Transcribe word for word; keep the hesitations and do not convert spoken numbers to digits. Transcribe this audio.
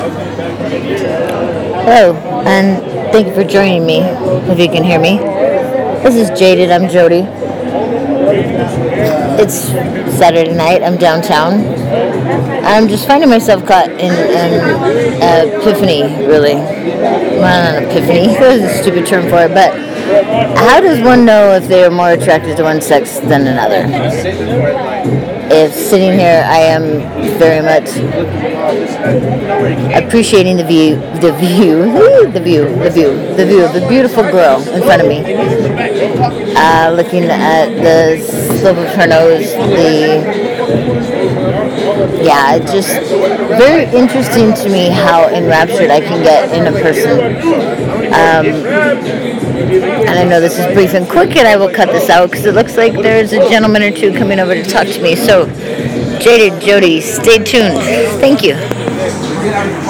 Hello, and thank you for joining me, if you can hear me. This is Jaded, I'm Jody. It's Saturday night, I'm downtown. I'm just finding myself caught in an epiphany, really. Well, not an epiphany, there's a stupid term for it, but how does one know if they are more attracted to one sex than another? If sitting here, I am very much appreciating the view, the view, the view, the view, the view of the beautiful girl in front of me. Uh, looking at the slope of her nose, the yeah, it's just very interesting to me how enraptured I can get in a person. Um, and I know this is brief and quick, and I will cut this out because it looks like there's a gentleman or two coming over to talk to me. So, Jaded Jody, stay tuned. Thank you.